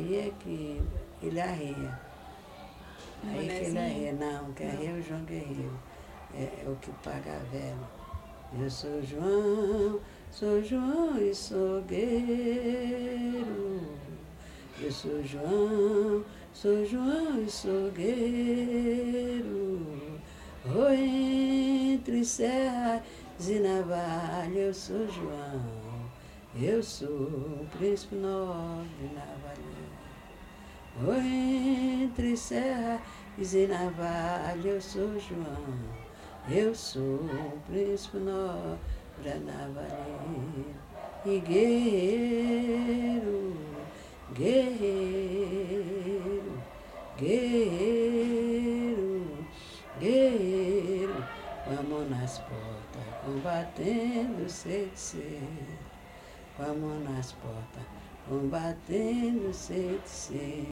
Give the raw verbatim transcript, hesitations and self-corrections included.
Aí é que ele arreia. Aí que ele arreia. Não, que arreia é o João Guerreiro. É, é o que paga a vela. Eu sou João, sou João e sou guerreiro. Eu sou João, sou João e sou guerreiro. Oh, entre serras e navalha, eu sou João. Eu sou o príncipe nobre navalheiro. Oh, entre serras e navalha, eu sou João. Eu sou o príncipe nobre navalheiro. E guerreiro, guerreiro, guerreiro, guerreiro. Vamos nas portas, combatendo o feiticeiro. Vamos nas portas, combatendo o feiticeiro.